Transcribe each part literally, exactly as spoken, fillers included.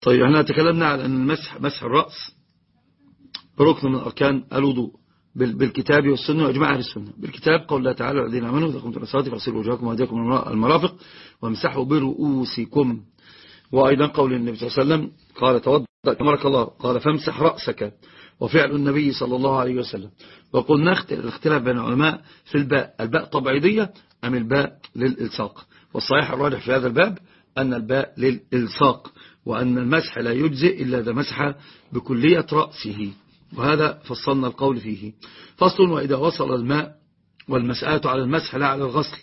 طيب احنا تكلمنا على أن المسح مسح الرأس ركن من أركان الوضوء بالكتاب والسنة وإجماع أهل السنة. بالكتاب قول الله تعالى الذين آمنوا إذا قمتم إلى الصلاة فاغسلوا وجوهكم وأيديكم المرافق وامسحوا برؤوسكم. وأيضا قول النبي صلى الله عليه وسلم قال توضأ أمرك الله قال فامسح رأسك، وفعل النبي صلى الله عليه وسلم. وقلنا الاختلاف بين العلماء في الباء، الباء طبيعية أم الباء للإلصاق، والصحيح الراجح في هذا الباب أن الباء للإلصاق، وأن المسح لا يجزئ إلا إذا مسح بكلية رأسه، وهذا فصلنا القول فيه. فصل: وإذا وصل الماء، والمسألة على المسح لا على الغسل.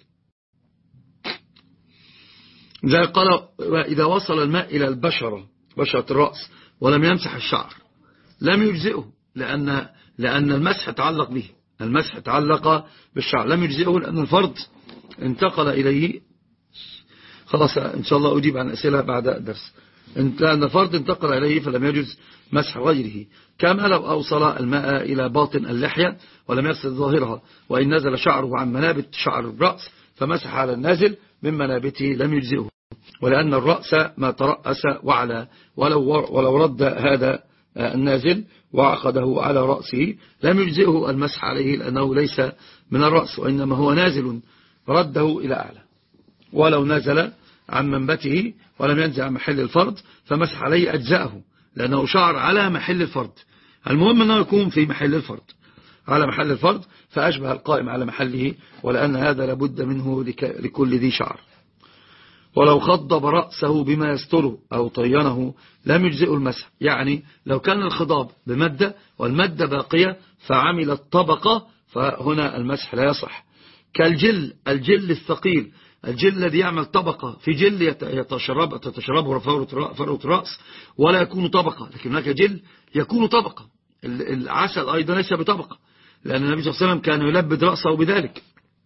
زي قال وإذا وصل الماء إلى البشرة بشرة الرأس ولم يمسح الشعر لم يجزئه، لأن لأن المسح تعلق به، المسح تعلق بالشعر، لم يجزئه لأن الفرد انتقل إليه. خلاص إن شاء الله أجيب عن أسئلة بعد الدرس. لأن الفرد انتقل إليه فلم يجوز مسح غيره، كما لو أوصل الماء إلى باطن اللحية ولم يغسل ظاهرها، وإن نزل شعره عن منابت شعر الرأس فمسح على النازل من منابته لم يجزئه، ولأن الرأس ما ترأس وعلى، ولو, ولو رد هذا النازل وعقده على رأسه لم يجزئه المسح عليه، لأنه ليس من الرأس وإنما هو نازل رده إلى أعلى. ولو نزل عن منبته ولم ينزل عن محل الفرد فمسح عليه أجزاءه، لأنه شعر على محل الفرد. المهم أنه يكون في محل الفرد، على محل الفرد، فأشبه القائم على محله، ولأن هذا لابد منه لكل ذي شعر. ولو خضب رأسه بما يستره أو طينه لم يجزئه المسح، يعني لو كان الخضاب بمادة والمادة باقية فعمل الطبقة فهنا المسح لا يصح. كالجل، الجل الثقيل، الجل الذي يعمل طبقة في جل يتشرب تتشربه فروة الرأس ولا يكون طبقة، لكن هناك جل يكون طبقة. العسل أيضا ليس بطبقة، لأن النبي صلى الله عليه وسلم كان يلبد رأسه بذلك.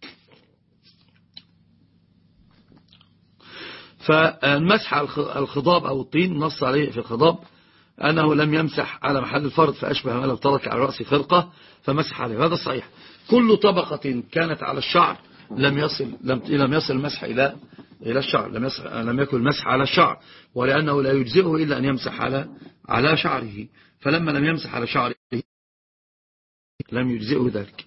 فالمسح على الخضاب أو الطين نص عليه في الخضاب أنه لم يمسح على محل الفرد، فأشبه ما لو ترك على رأس خرقة فمسح عليه، هذا صحيح. كل طبقة كانت على الشعر لم يصل لم لم يصل المسح إلى إلى الشعر، لم يصل لم يكن المسح على الشعر، ولأنه لا يجزئه إلا أن يمسح على على شعره، فلما لم يمسح على شعره لم يجزئه ذلك.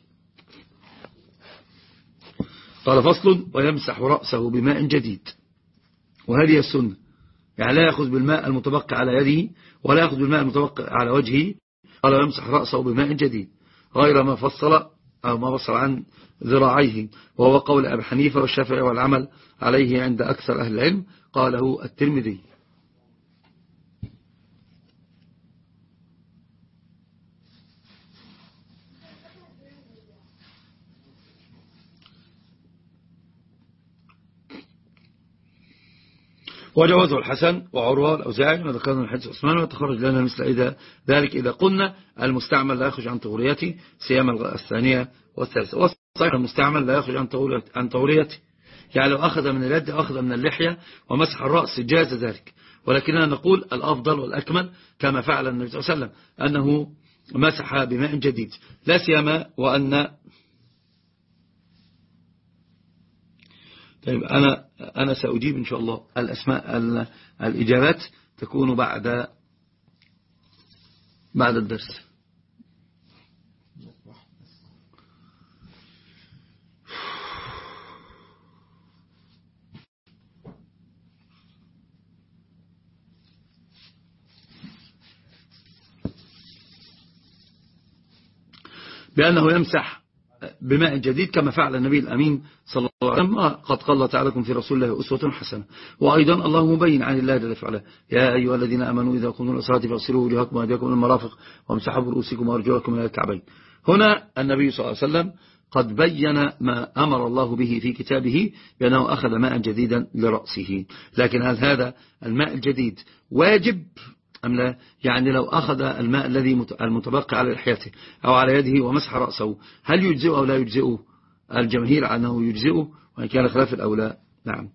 قال فصل: ويمسح رأسه بماء جديد، وهذه السنة، يعني لا يأخذ بالماء المتبقى على يده ولا يأخذ بالماء المتبقى على وجهه، قال ويمسح رأسه بماء جديد غير ما فصل أو ما فصل عن ذراعيه، وهو قول أبي حنيفة والشافعي والعمل عليه عند أكثر أهل العلم، قاله الترمذي. وجوازه الحسن وعروة والأوزاعي وذكرنا الحديث عثمان، وتخرج لنا مثل إذا ذلك إذا قلنا المستعمل لا يخرج عن طهوريته سيما الثانية والثالثة. والصحيح المستعمل لا يخرج عن طهوريته، يعني لو أخذ من اليد أو أخذ من اللحية ومسح الرأس جاز ذلك، ولكننا نقول الأفضل والأكمل كما فعل النبي صلى الله عليه وسلم أنه مسح بماء جديد، لا سيما وأن طيب أنا أنا سأجيب إن شاء الله الأسماء الإجابات تكون بعد بعد الدرس. بأنه يمسح بماء جديد كما فعل النبي الأمين صلى الله عليه وسلم، قد قال الله تعالى: لكم في رسول الله أسوة حسنة. وأيضا الله مبين عن الله جل وعلا: يا أيها الذين آمنوا إذا قمتم إلى الصلاة فاغسلوا وجوهكم وأيديكم إلى المرافق وامسحوا برؤوسكم وأرجلكم إلى الكعبين. هنا النبي صلى الله عليه وسلم قد بين ما أمر الله به في كتابه بأنه أخذ ماء جديدا لرأسه، لكن هل هذا الماء الجديد واجب أم لا؟ يعني لو أخذ الماء الذي المتبقي على لحيته أو على يده ومسح رأسه هل يجزئه أو لا يجزئه؟ الجماهير أنه يجزئه، وإن كان خلاف الأولى. نعم.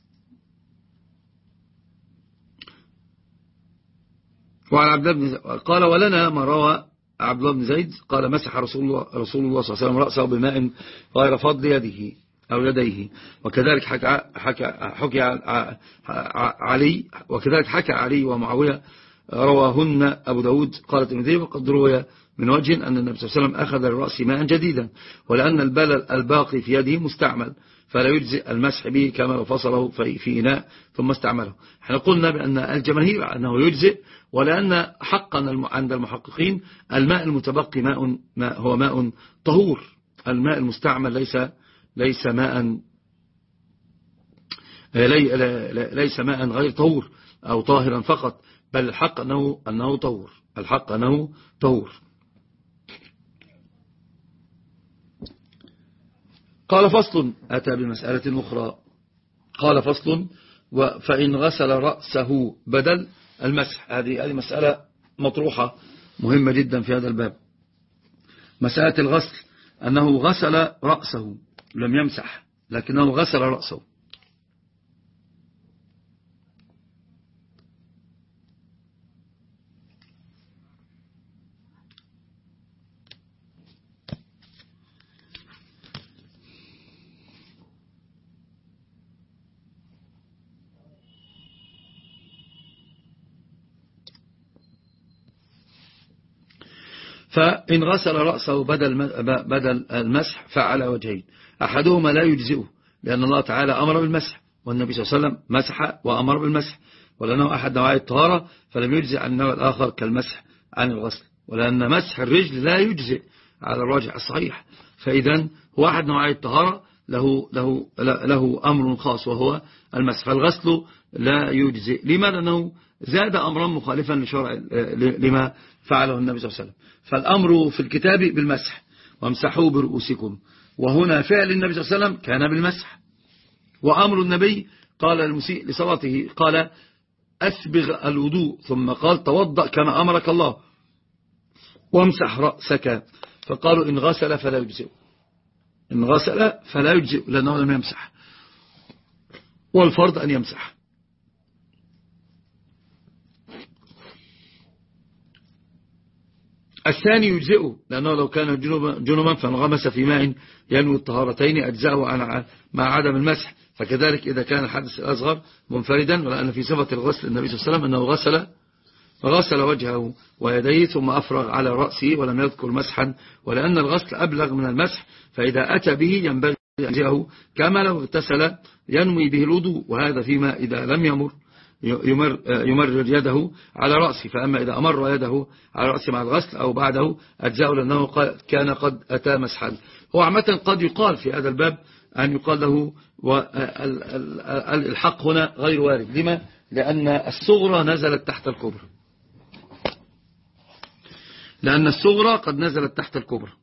وعن عبد الله بن قال: ولنا ما روى عبد الله بن زيد قال: مسح رسول الله رسول الله صلى الله عليه وسلم رأسه بماء غير فضل يده أو يديه. وكذلك حكى, حكى, حكى علي وكذلك حكى علي ومعاوية رواهن أبو داود قال الترمذي وقد روي من وجه أن النبي صلى الله عليه وسلم أخذ الرأس ماء جديدا، ولأن البلل الباقي في يده مستعمل فلا يجزئ المسح به كما لو فصله في إناء ثم استعمله. احنا قلنا بأن الجماهير أنه يجزئ، ولأن حقا عند المحققين الماء المتبقي ماء ماء هو ماء طهور. الماء المستعمل ليس ليس ماء ليس ماء غير طهور أو طاهرا فقط، بل الحق أنه أنه طهور. الحق أنه طهور. قال فصل، أتى بمسألة أخرى، قال فصل فإن غسل رأسه بدل المسح. هذه هذه مسألة مطروحة مهمة جدا في هذا الباب. مسألة الغسل أنه غسل رأسه لم يمسح لكنه غسل رأسه. فإن غسل رأسه بدل بدل المسح فعلى وجهين، أحدهما لا يجزئه لأن الله تعالى أمر بالمسح، والنبي صلى الله عليه وسلم مسح وأمر بالمسح، ولأنه أحد نوعي الطهارة فلم يجزئ عن النوع الآخر كالمسح عن الغسل، ولأن مسح الرجل لا يجزئ على الراجح الصحيح. فإذا هو أحد نوعي الطهارة له, له, له أمر خاص وهو المسح، فالغسل لا يجزئ. لما؟ لأنه زاد أمرا مخالفا لشرع لما فعله النبي صلى الله عليه وسلم. فالأمر في الكتاب بالمسح وامسحوا برؤوسكم، وهنا فعل النبي صلى الله عليه وسلم كان بالمسح. وأمر النبي قال المسيء لصلاته قال أسبغ الوضوء، ثم قال توضأ كما أمرك الله وامسح رأسك. فقالوا إن غسل فلا يجزئ، إن غسل فلا يجزئ لأنه لم يمسح، والفرض أن يمسح. الثاني يجزئه لأنه لو كان جنوبا فانغمس في ماء ينوي الطهارتين أجزأه مع عدم المسح. فكذلك إذا كان الحدث الأصغر منفردا، ولأن في صفة الغسل النبي صلى الله عليه وسلم أنه غسل غسل وجهه ويديه ثم أفرغ على رأسه ولم يذكر مسحا، ولأن الغسل أبلغ من المسح، فإذا أتى به ينبغي أن يجزئه كما لو اغتسل ينوي به الوضوء، وهذا فيما إذا لم يمر يمر يمرر يده على رأسه. فأما إذا أمر يده على رأسه مع الغسل أو بعده أجزاءه لأنه كان قد أتى مسحا. هو عامة قد يقال في هذا الباب أن يقال له الحق هنا غير وارد. لما؟ لأن الصغرى نزلت تحت الكبرى، لأن الصغرى قد نزلت تحت الكبرى.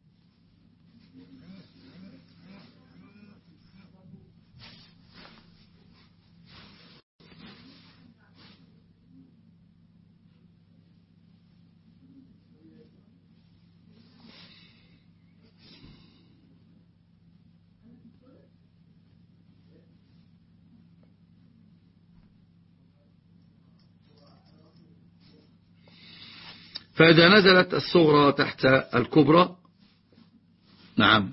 فإذا نزلت الصغرى تحت الكبرى نعم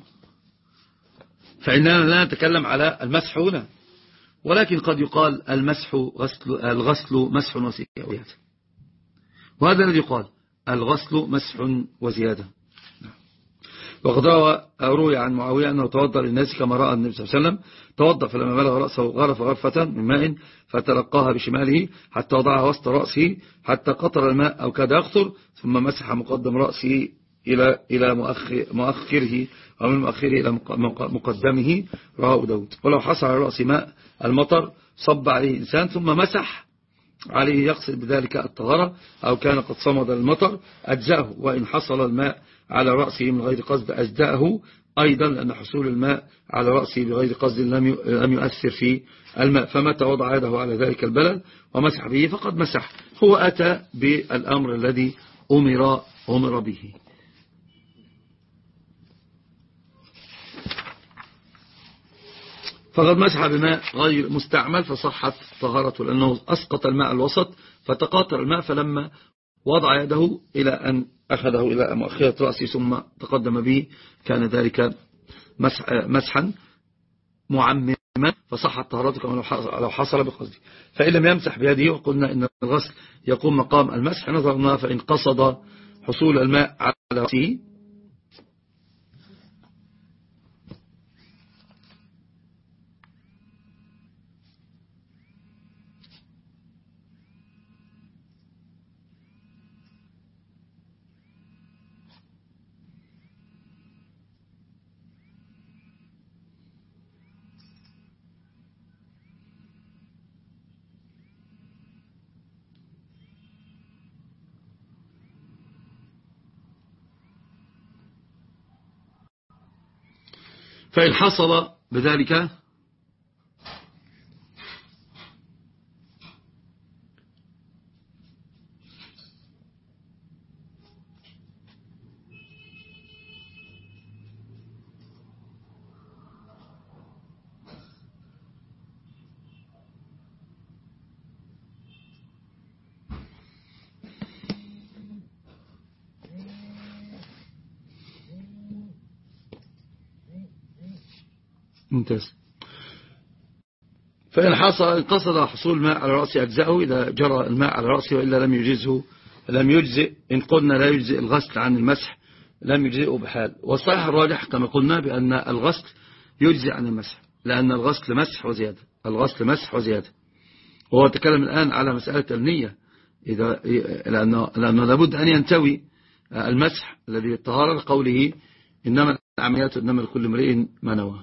فإننا لا نتكلم على المسح هنا، ولكن قد يقال المسح غسل الغسل مسح وزيادة، وهذا الذي يقال الغسل مسح وزيادة. وقد روي عن معاوية أنه توضأ للناس كما رأى النبي صلى الله عليه وسلم، توضأ فلما بلغ رأسه غرف غرفة من ماء فتلقاها بشماله حتى وضعها وسط رأسه حتى قطر الماء أو كاد يقطر، ثم مسح مقدم رأسه إلى إلى مؤخره ومن مؤخره إلى مقدمه، رواه داود. ولو حصل على رأس ماء المطر صب عليه إنسان ثم مسح عليه يقصد بذلك الطهارة أو كان قد صمد المطر أجزأه، وإن حصل الماء على رأسه من غير قصد أجزأه أيضا، لأن حصول الماء على رأسه بغير قصد لم يؤثر في الماء. فمتى وضع يده على ذلك البلل ومسح به فقد مسح. هو أتى بالأمر الذي أمر, أمر به. فقد مسح بماء غير مستعمل فصحت طهارته، لأنه أسقط الماء الوسط فتقاطر الماء، فلما وضع يده إلى أن أخذه إلى مؤخرة رأسه ثم تقدم به كان ذلك مسح مسحا معمما فصحت طهارته كما لو حصل بقصده. فإن لم يمسح بيده، وقلنا إن الغسل يقوم مقام المسح، نظرنا فإن قصد حصول الماء على رأسه فإن حصل بذلك ممتاز. فإن حصل قصد حصول الماء على رأسه أجزأه إذا جرى الماء على رأسه، وإلا لم يجزه لم يجزئ. إن قلنا لا يجزئ الغسل عن المسح لم يجزئه بحال. والصحيح الراجح كما قلنا بأن الغسل يجزئ عن المسح، لأن الغسل مسح وزيادة، الغسل مسح وزيادة. وهو تكلم الآن على مسألة النية، إذا لأنه, لأنه لابد أن ينتوي المسح الذي بالطهارة لقوله إنما الأعماليات إنما لكل امرئ ما نوى.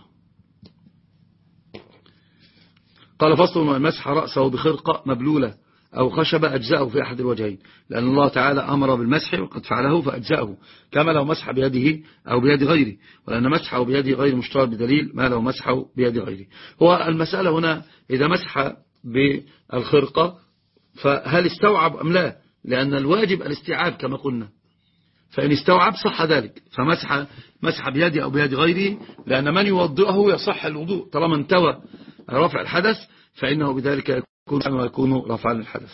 قال فصل: من مسح رأسه بخرقة مبلولة أو خشبة أجزأه في أحد الوجهين، لأن الله تعالى أمر بالمسح وقد فعله فأجزأه، كما لو مسح بيده أو بيد غيره، ولأن مسحه بيده غير مشترط بدليل ما لو مسحه بيد غيره. هو المسألة هنا إذا مسح بالخرقة فهل استوعب أم لا؟ لأن الواجب الاستيعاب كما قلنا، فإن استوعب صح ذلك فمسح مسح بيده أو بيد غيره، لأن من يوضئه يصح الوضوء طالما انتوى رفع الحدث، فإنه بذلك يكون ويكون رفعا للحدث.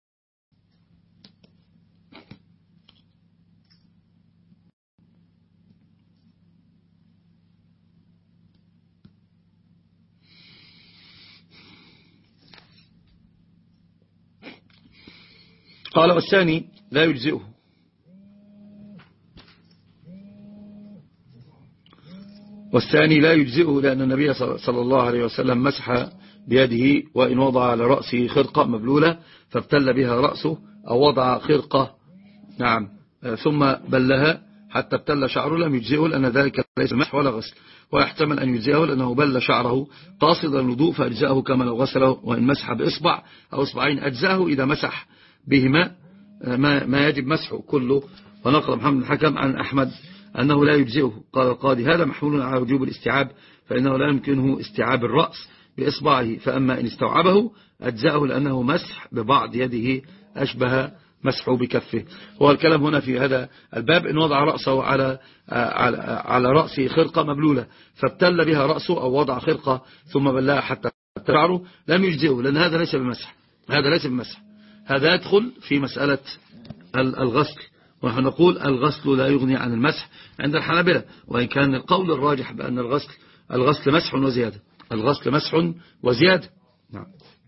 قال: والثاني لا يجزئه. والثاني لا يجزئه لأن النبي صلى الله عليه وسلم مسح بيده، وإن وضع على رأسه خرقة مبلولة فابتل بها رأسه، أو وضع خرقة نعم ثم بلها حتى ابتل شعره لم يجزئه، لأن ذلك ليس مسح ولا غسل. ويحتمل أن يجزئه لأنه بل شعره قاصدا الوضوء فأجزأه كما لو غسله، وإن مسح بإصبع أو إصبعين أجزأه إذا مسح بهما ما, ما يجب مسحه كله. ونقل محمد الحكم عن أحمد أنه لا يجزئه. قال القاضي: هذا محمول على وجوب الاستيعاب، فإنه لا يمكنه استيعاب الرأس بإصبعه، فأما إن استوعبه أجزأه لأنه مسح ببعض يده أشبه مسحه بكفه. هو الكلام هنا في هذا الباب إن وضع رأسه على على, على رأسه خرقة مبلولة فابتل بها رأسه، أو وضع خرقة ثم بلها حتى شعره، لم يجزئه، لأن هذا ليس بمسح، هذا ليس بمسح، هذا يدخل في مسألة الغسل. ونحن نقول الغسل لا يغني عن المسح عند الحنابلة، وإن كان القول الراجح بأن الغسل الغسل مسح وزيادة، الغسل مسح وزيادة. نعم.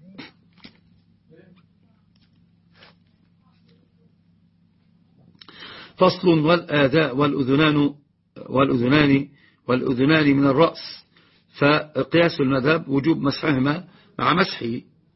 فصل: والآذاء والأذنان والأذنان والأذنان من الرأس، فقياس المذهب وجوب مسحهما مع مسحه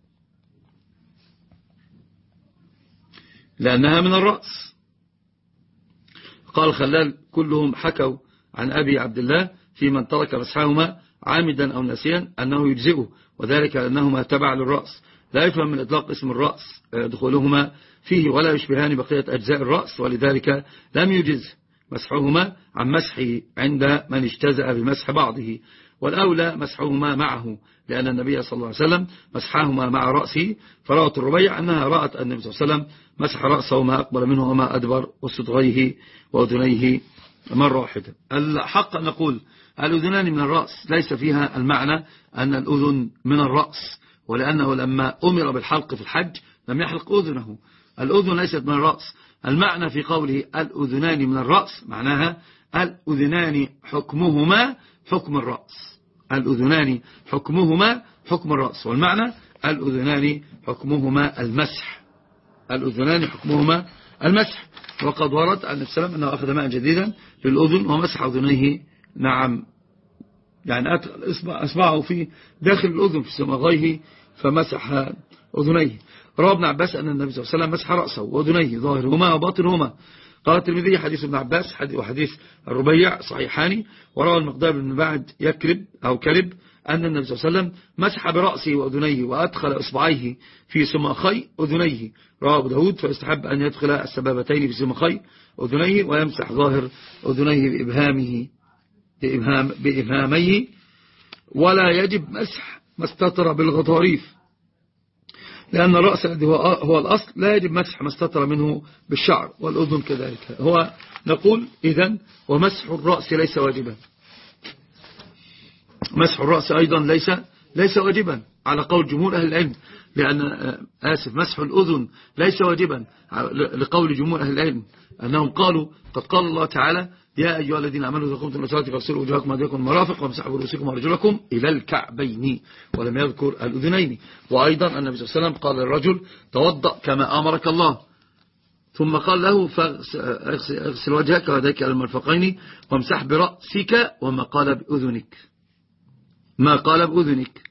لأنها من الرأس. قال خلال: كلهم حكوا عن أبي عبد الله في من ترك مسحهما عامدا أو نسيا أنه يجزئه، وذلك لأنهما تبع للرأس، لا يفهم من إطلاق اسم الرأس دخولهما فيه، ولا يشبهان بقية أجزاء الرأس، ولذلك لم يجز مسحهما عن مسحه عند من اجتزأ بمسح بعضه، والأولى مسحهما معه، لأن النبي صلى الله عليه وسلم مسحهما مع رأسه. فرأت الربيع أنها رأت أن النبي صلى الله عليه وسلم مسح رأسه ما أقبل منه وما أدبر وصدغيه وأذنيه مرة واحدة. الحق أن نقول الأذنان من الرأس ليس فيها المعنى أن الأذن من الرأس، ولأنه لما أمر بالحلق في الحج لم يحلق أذنه، الأذن ليست من الرأس. المعنى في قوله الأذنان من الرأس معناها الأذنان حكمهما حكم الرأس، الأذنان حكمهما حكم الرأس، والمعنى الأذنان حكمهما المسح، الأذنان حكمهما المسح. وقد ورد عن السلام أنه أخذ ماء جديدا للأذن ومسح أذنيه. نعم، يعني أدخل أصبعه في داخل الأذن في سمغيه فمسح أذنيه. روى ابن عباس أن النبي صلى الله عليه وسلم مسح رأسه وأذنيه ظاهرهما وباطنهما. قال الترمذي حديث ابن عباس وحديث الربيع صحيحان. وروى المقدار بن بعد يكرب أو كلب أن النبي صلى الله عليه وسلم مسح برأسه وأذنيه وأدخل إصبعيه في سمخي أذنيه. روى أبو داود فيستحب أن يدخل السبابتين في سمخي أذنيه ويمسح ظاهر أذنيه بإبهامه بإبهام بإبهاميه، ولا يجب مسح ما استتر بالغضاريف، لأن الرأس الذي هو الأصل لا يجب مسح ما استتر منه بالشعر، والأذن كذلك. هو نقول إذن ومسح الرأس ليس واجبا، مسح الرأس أيضا ليس ليس واجبا على قول جمهور أهل العلم، لأن آسف مسح الأذن ليس واجبا لقول جمهور أهل العلم أنهم قالوا قد قال الله تعالى يا أيها الذين آمنوا إذا قمتم إلى الصلاة فاغسلوا وجوهكم وأيديكم المرافق وامسحوا برؤوسكم وأرجلكم إلى الكعبين، ولم يذكر الأذنين. وأيضا النبي صلى الله عليه وسلم قال للرجل توضأ كما أمرك الله، ثم قال له فاغسل وجهك ويديك إلى المرفقين وامسح برأسك، وما قال بأذنك ما قال بأذنك.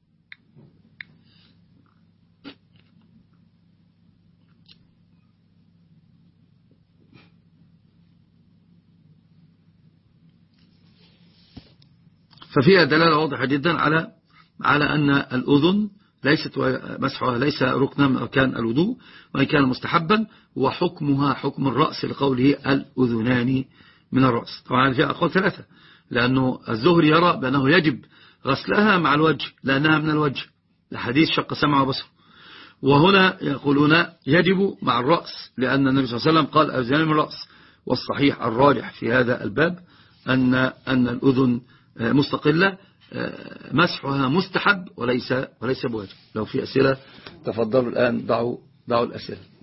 ففيها دلالة واضحة جدا على على أن الأذن ليست مسحها ليس ركنا من أركان الوضوء، وإن كان مستحبا وحكمها حكم الرأس لقوله الأذنان من الرأس. طبعا فيها أقوال ثلاثة، لأنه الزهري يرى بأنه يجب غسلها مع الوجه لأنها من الوجه لحديث شق سمع وبصر، وهنا يقولون يجب مع الرأس لأن النبي صلى الله عليه وسلم قال الأذنان من الرأس. والصحيح الراجح في هذا الباب أن أن الأذن مستقلة مسحها مستحب وليس وليس بواجب. لو في أسئلة تفضلوا الآن ضعوا ضعوا الأسئلة.